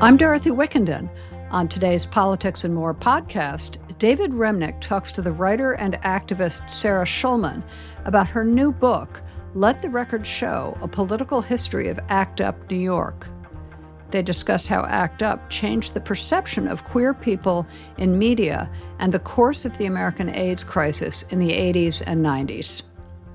I'm Dorothy Wickenden. On today's Politics and More podcast, David Remnick talks to the writer and activist Sarah Schulman about her new book, Let the Record Show, A Political History of ACT UP New York. They discuss how ACT UP changed the perception of queer people in media and the course of the American AIDS crisis in the 80s and 90s.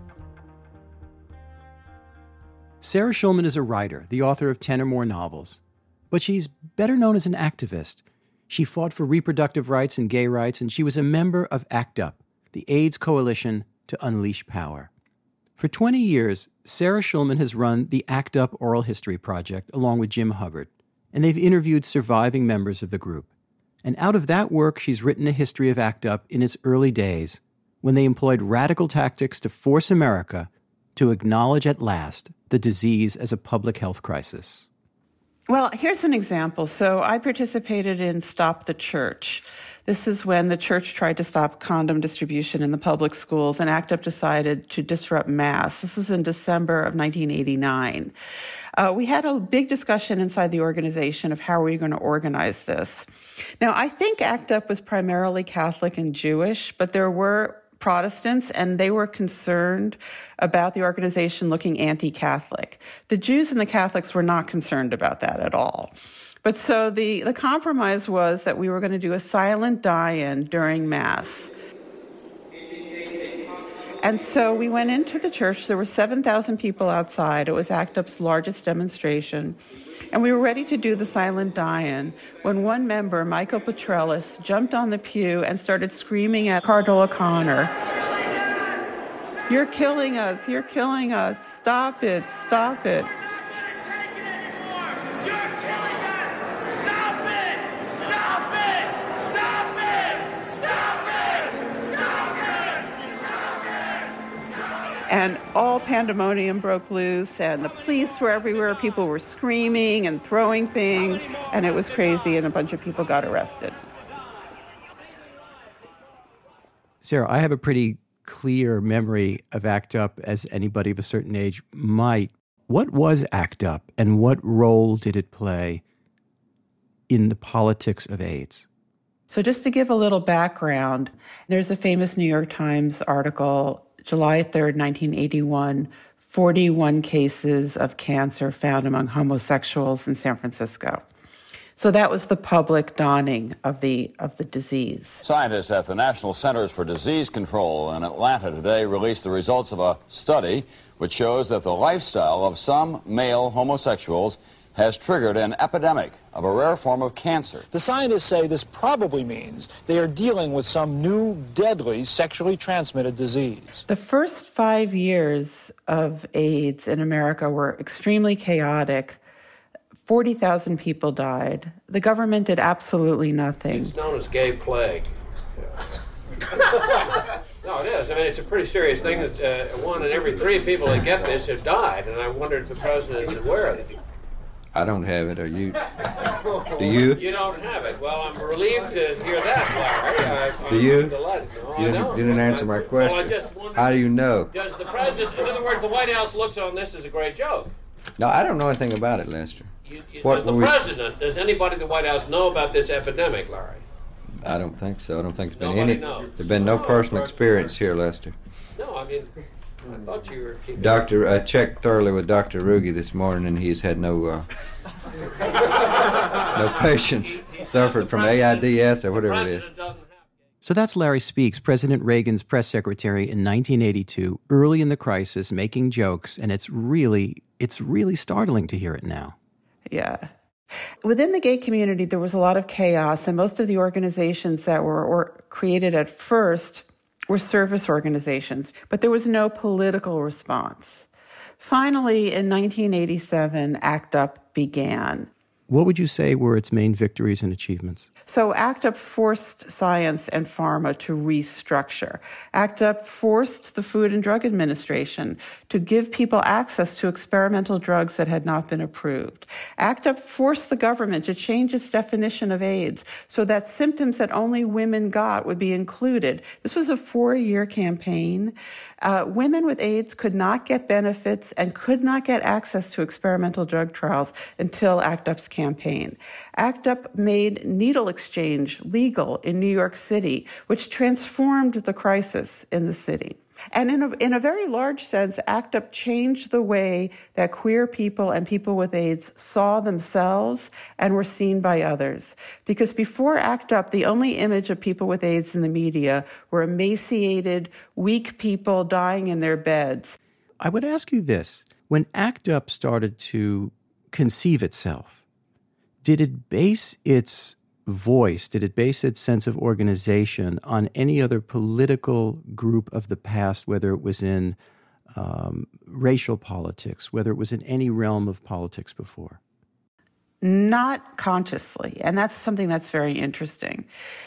Sarah Schulman is a writer, the author of 10 or more novels. But she's better known as an activist. She fought for reproductive rights and gay rights, and she was a member of ACT UP, the AIDS Coalition to Unleash Power. For 20 years, Sarah Schulman has run the ACT UP Oral History Project along with Jim Hubbard, and they've interviewed surviving members of the group. And out of that work, she's written a history of ACT UP in its early days, when they employed radical tactics to force America to acknowledge at last the disease as a public health crisis. Well, here's an example. So I participated in Stop the Church. This is when the church tried to stop condom distribution in the public schools, and ACT UP decided to disrupt Mass. This was in December of 1989. We had a big discussion inside the organization of how we were going to organize this. Now, I think ACT UP was primarily Catholic and Jewish, but there were Protestants, and they were concerned about the organization looking anti-Catholic. The Jews and the Catholics were not concerned about that at all. But so the compromise was that we were going to do a silent die-in during Mass. And so we went into the church. There were 7,000 people outside. It was ACT UP's largest demonstration. And we were ready to do the silent die-in when one member, Michael Petrellis, jumped on the pew and started screaming at Cardinal O'Connor, "You're killing us, you're killing us, stop it, stop it." And all pandemonium broke loose, and the police were everywhere. People were screaming and throwing things, and it was crazy, and a bunch of people got arrested. Sarah, I have a pretty clear memory of ACT UP, as anybody of a certain age might. What was ACT UP, and what role did it play in the politics of AIDS? So just to give a little background, there's a famous New York Times article, July 3rd, 1981, 41 cases of cancer found among homosexuals in San Francisco. So that was the public dawning of the disease. Scientists at the National Centers for Disease Control in Atlanta today released the results of a study which shows that the lifestyle of some male homosexuals has triggered an epidemic of a rare form of cancer. The scientists say this probably means they are dealing with some new, deadly, sexually transmitted disease. The first 5 years of AIDS in America were extremely chaotic. 40,000 people died. The government did absolutely nothing. It's known as gay plague. No, it is. I mean, it's a pretty serious thing that 1 in every 3 people that get this have died, and I wonder if the president is aware of it. I don't have it. Are you? Do you? You don't have it. Well, I'm relieved to hear that, Larry. Do you? Delighted. No, you didn't answer my question. Well, I just wondered, how do you know? Does the president, in other words, the White House looks on this as a great joke? No, I don't know anything about it, Lester. Does anybody in the White House know about this epidemic, Larry? I don't think so. I don't think there's been no personal experience here, Lester. No, I mean, I thought you were keeping... I checked thoroughly with Dr. Ruge this morning, and he's had no patients suffered from AIDS or whatever it is. So that's Larry Speakes, President Reagan's press secretary in 1982, early in the crisis, making jokes, and it's really startling to hear it now. Yeah. Within the gay community, there was a lot of chaos, and most of the organizations that were created at first were service organizations, but there was no political response. Finally, in 1987, ACT UP began. What would you say were its main victories and achievements? So ACT UP forced science and pharma to restructure. ACT UP forced the Food and Drug Administration to give people access to experimental drugs that had not been approved. ACT UP forced the government to change its definition of AIDS so that symptoms that only women got would be included. This was a 4-year campaign. Women with AIDS could not get benefits and could not get access to experimental drug trials until ACT UP's campaign. ACT UP made needle exchange legal in New York City, which transformed the crisis in the city. And in a very large sense, ACT UP changed the way that queer people and people with AIDS saw themselves and were seen by others. Because before ACT UP, the only image of people with AIDS in the media were emaciated, weak people dying in their beds. I would ask you this. When ACT UP started to conceive itself, did it base its voice, did it base its sense of organization on any other political group of the past, whether it was in racial politics, whether it was in any realm of politics before? Not consciously, and that's something that's very interesting.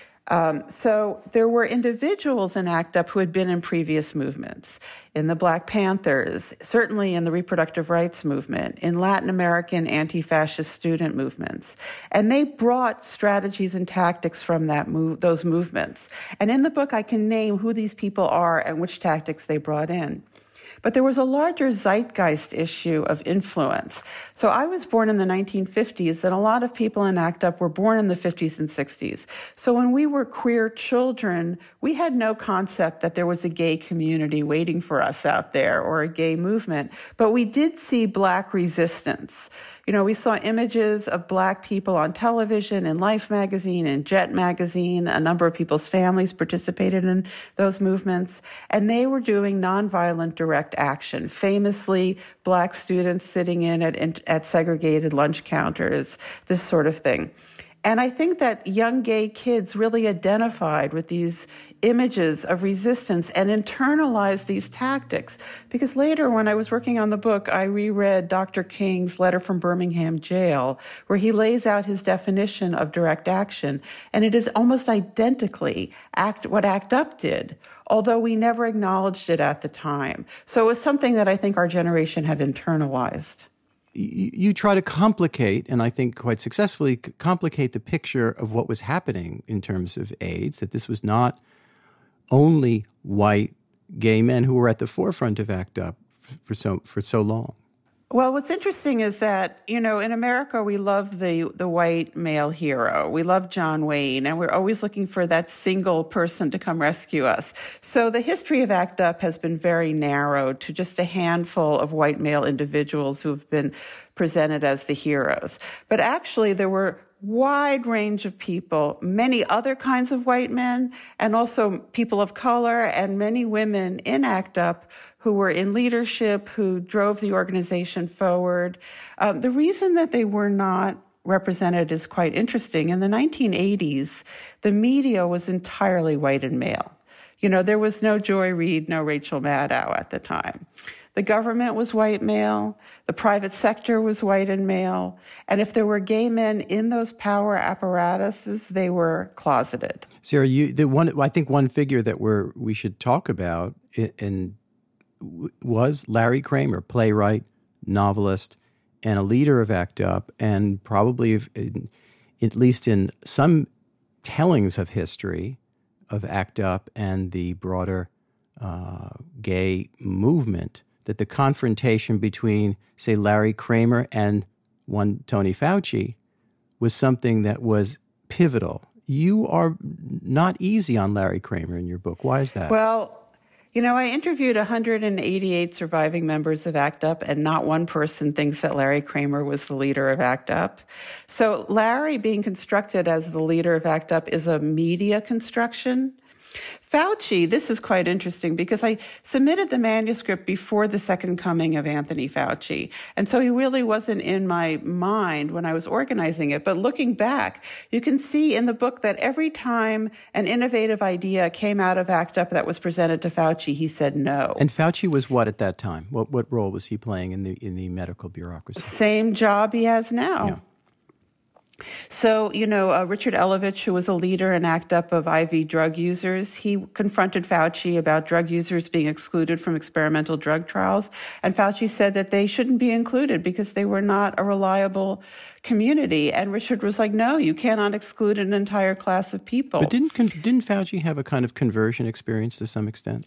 So there were individuals in ACT UP who had been in previous movements, in the Black Panthers, certainly in the reproductive rights movement, in Latin American anti-fascist student movements. And they brought strategies and tactics from those movements. And in the book, I can name who these people are and which tactics they brought in. But there was a larger zeitgeist issue of influence. So I was born in the 1950s, and a lot of people in ACT UP were born in the 50s and 60s. So when we were queer children, we had no concept that there was a gay community waiting for us out there or a gay movement. But we did see Black resistance. You know, we saw images of Black people on television, in Life magazine, in Jet magazine. A number of people's families participated in those movements, and they were doing nonviolent direct action. Famously, Black students sitting in at segregated lunch counters, this sort of thing. And I think that young gay kids really identified with these images of resistance and internalized these tactics. Because later, when I was working on the book, I reread Dr. King's letter from Birmingham jail, where he lays out his definition of direct action. And it is almost identically what ACT UP did, although we never acknowledged it at the time. So it was something that I think our generation had internalized. You try to complicate, and I think quite successfully, complicate the picture of what was happening in terms of AIDS, that this was not only white gay men who were at the forefront of ACT UP for so long. Well, what's interesting is that, you know, in America, we love the white male hero. We love John Wayne, and we're always looking for that single person to come rescue us. So the history of ACT UP has been very narrow to just a handful of white male individuals who have been presented as the heroes. But actually, there were wide range of people, many other kinds of white men, and also people of color and many women in ACT UP who were in leadership, who drove the organization forward. The reason that they were not represented is quite interesting. In the 1980s, the media was entirely white and male. You know, there was no Joy Reid, no Rachel Maddow at the time. The government was white male, the private sector was white and male, and if there were gay men in those power apparatuses, they were closeted. Sarah, I think one figure that we should talk about was Larry Kramer, playwright, novelist, and a leader of ACT UP, and probably, at least in some tellings of history of ACT UP and the broader gay movement, that the confrontation between, say, Larry Kramer and one Tony Fauci was something that was pivotal. You are not easy on Larry Kramer in your book. Why is that? Well, you know, I interviewed 188 surviving members of ACT UP, and not one person thinks that Larry Kramer was the leader of ACT UP. So Larry being constructed as the leader of ACT UP is a media construction. Fauci, this is quite interesting because I submitted the manuscript before the second coming of Anthony Fauci. And so he really wasn't in my mind when I was organizing it. But looking back, you can see in the book that every time an innovative idea came out of ACT UP that was presented to Fauci, he said no. And Fauci was what at that time? What role was he playing in the medical bureaucracy? Same job he has now. Yeah. So, you know, Richard Elovich, who was a leader in ACT UP of IV drug users, he confronted Fauci about drug users being excluded from experimental drug trials. And Fauci said that they shouldn't be included because they were not a reliable community. And Richard was like, no, you cannot exclude an entire class of people. But didn't Fauci have a kind of conversion experience to some extent?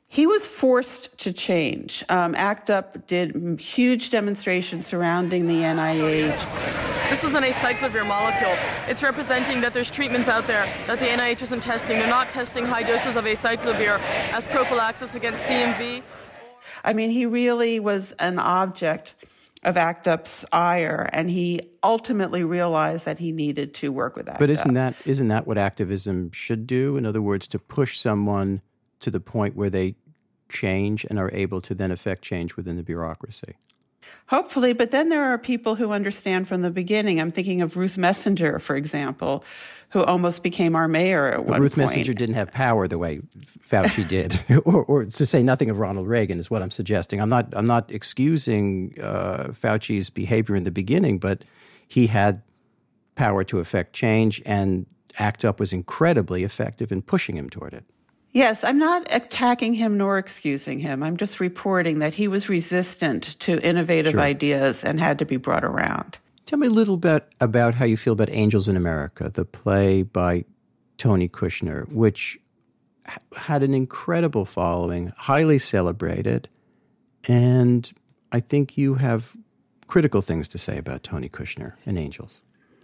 He was forced to change. ACT UP did huge demonstrations surrounding the NIH. This is an acyclovir molecule. It's representing that there's treatments out there that the NIH isn't testing. They're not testing high doses of acyclovir as prophylaxis against CMV. I mean, he really was an object of ACT UP's ire, and he ultimately realized that he needed to work with ACT UP. But isn't that what activism should do? In other words, to push someone to the point where they change and are able to then affect change within the bureaucracy? Hopefully, but then there are people who understand from the beginning. I'm thinking of Ruth Messinger, for example, who almost became our mayor at one point. Ruth Messinger didn't have power the way Fauci did, or to say nothing of Ronald Reagan is what I'm suggesting. I'm not excusing Fauci's behavior in the beginning, but he had power to affect change, and ACT UP was incredibly effective in pushing him toward it. Yes, I'm not attacking him nor excusing him. I'm just reporting that he was resistant to innovative ideas and had to be brought around. Tell me a little bit about how you feel about Angels in America, the play by Tony Kushner, which had an incredible following, highly celebrated, and I think you have critical things to say about Tony Kushner and Angels.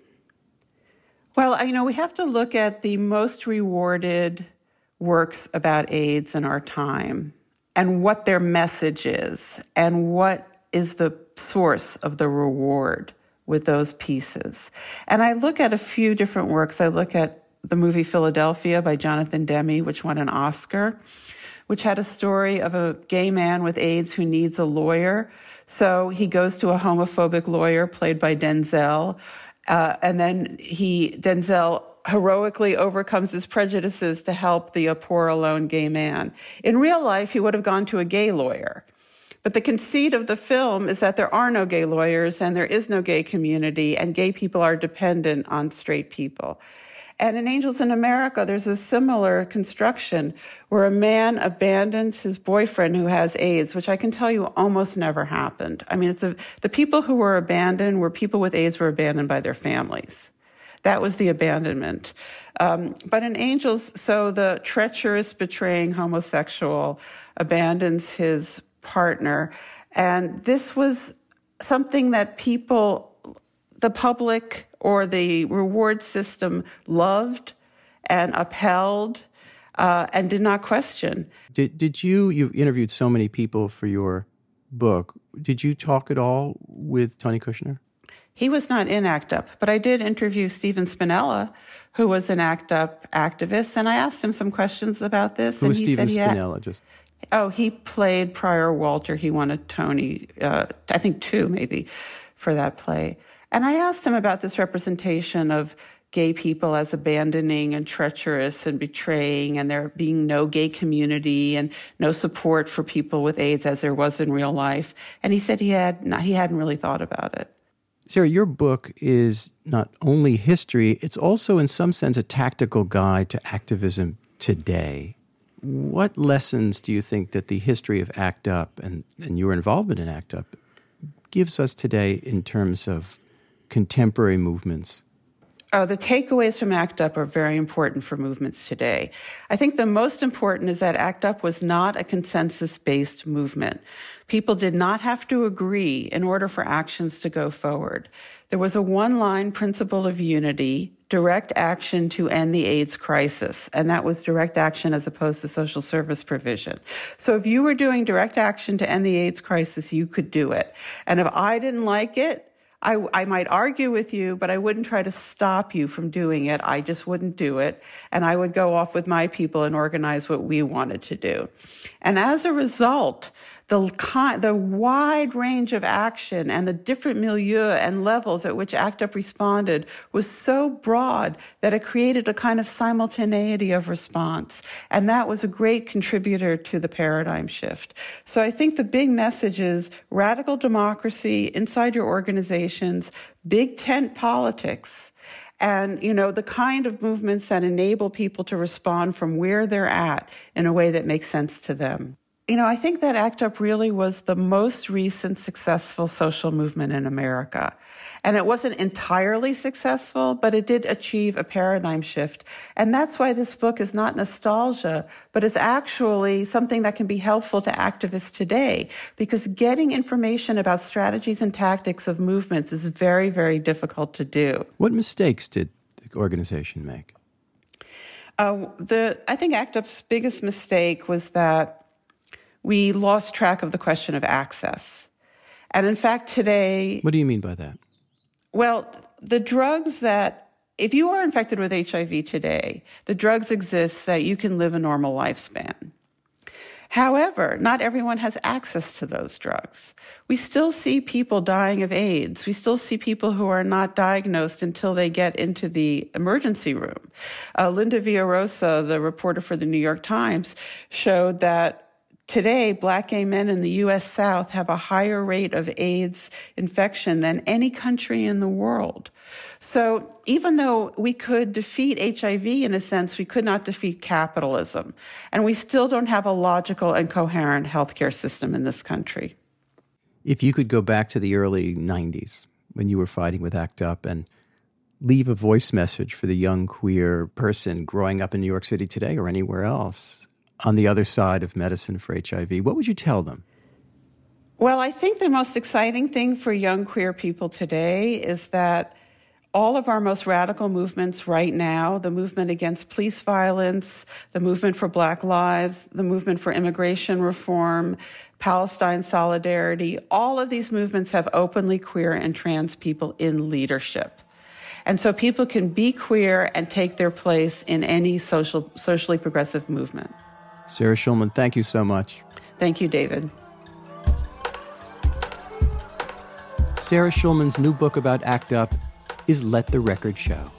Well, we have to look at the most rewarded works about AIDS in our time and what their message is and what is the source of the reward with those pieces. And I look at a few different works. I look at the movie Philadelphia by Jonathan Demme, which won an Oscar, which had a story of a gay man with AIDS who needs a lawyer. So he goes to a homophobic lawyer played by Denzel, and then Denzel heroically overcomes his prejudices to help the poor, alone gay man. In real life, he would have gone to a gay lawyer. But the conceit of the film is that there are no gay lawyers and there is no gay community, and gay people are dependent on straight people. And in Angels in America, there's a similar construction where a man abandons his boyfriend who has AIDS, which I can tell you almost never happened. I mean, the people who were abandoned were people with AIDS were abandoned by their families. That was the abandonment. But in Angels, so the treacherous, betraying homosexual abandons his partner. And this was something that the public or the reward system loved and upheld and did not question. Did you interviewed so many people for your book. Did you talk at all with Tony Kushner? He was not in ACT UP, but I did interview Stephen Spinella, who was an ACT UP activist, and I asked him some questions about this. Who was Stephen Spinella? He played Prior Walter. He won a Tony, I think 2 maybe, for that play. And I asked him about this representation of gay people as abandoning and treacherous and betraying, and there being no gay community and no support for people with AIDS as there was in real life. And he said he hadn't really thought about it. Sarah, your book is not only history, it's also in some sense a tactical guide to activism today. What lessons do you think that the history of ACT UP and your involvement in ACT UP gives us today in terms of contemporary movements? The takeaways from ACT UP are very important for movements today. I think the most important is that ACT UP was not a consensus-based movement. People did not have to agree in order for actions to go forward. There was a one-line principle of unity, direct action to end the AIDS crisis, and that was direct action as opposed to social service provision. So if you were doing direct action to end the AIDS crisis, you could do it. And if I didn't like it, I might argue with you, but I wouldn't try to stop you from doing it. I just wouldn't do it. And I would go off with my people and organize what we wanted to do. And as a result, the wide range of action and the different milieu and levels at which ACT UP responded was so broad that it created a kind of simultaneity of response. And that was a great contributor to the paradigm shift. So I think the big message is radical democracy inside your organizations, big tent politics, and, the kind of movements that enable people to respond from where they're at in a way that makes sense to them. I think that ACT UP really was the most recent successful social movement in America. And it wasn't entirely successful, but it did achieve a paradigm shift. And that's why this book is not nostalgia, but is actually something that can be helpful to activists today, because getting information about strategies and tactics of movements is very, very difficult to do. What mistakes did the organization make? I think ACT UP's biggest mistake was that we lost track of the question of access. And in fact, today... What do you mean by that? Well, the drugs that, if you are infected with HIV today, the drugs exist that you can live a normal lifespan. However, not everyone has access to those drugs. We still see people dying of AIDS. We still see people who are not diagnosed until they get into the emergency room. Linda Villarosa, the reporter for the New York Times, showed that today, Black gay men in the U.S. South have a higher rate of AIDS infection than any country in the world. So even though we could defeat HIV in a sense, we could not defeat capitalism. And we still don't have a logical and coherent healthcare system in this country. If you could go back to the early 90s when you were fighting with ACT UP and leave a voice message for the young queer person growing up in New York City today or anywhere else, on the other side of medicine for HIV, what would you tell them? Well, I think the most exciting thing for young queer people today is that all of our most radical movements right now, the movement against police violence, the movement for Black lives, the movement for immigration reform, Palestine solidarity, all of these movements have openly queer and trans people in leadership. And so people can be queer and take their place in any socially progressive movement. Sarah Schulman, thank you so much. Thank you, David. Sarah Schulman's new book about ACT UP is Let the Record Show.